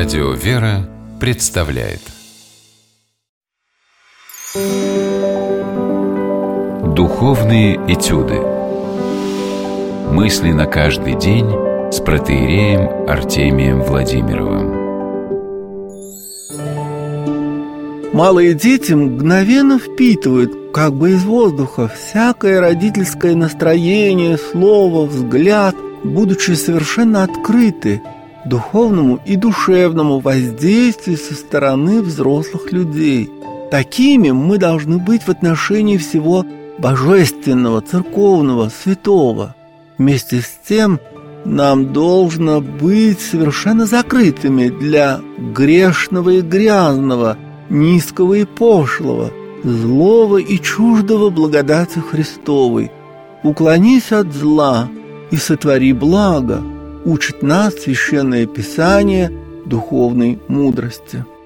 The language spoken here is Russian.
Радио «Вера» представляет Духовные этюды. Мысли на каждый день с протоиереем Артемием Владимировым. Малые дети мгновенно впитывают, как бы из воздуха, всякое родительское настроение, слово, взгляд, будучи совершенно открыты духовному и душевному воздействию со стороны взрослых людей. Такими мы должны быть в отношении всего божественного, церковного, святого. Вместе с тем нам должно быть совершенно закрытыми для грешного и грязного, низкого и пошлого, злого и чуждого благодати Христовой. «Уклонись от зла и сотвори благо», учит нас Священное Писание духовной мудрости.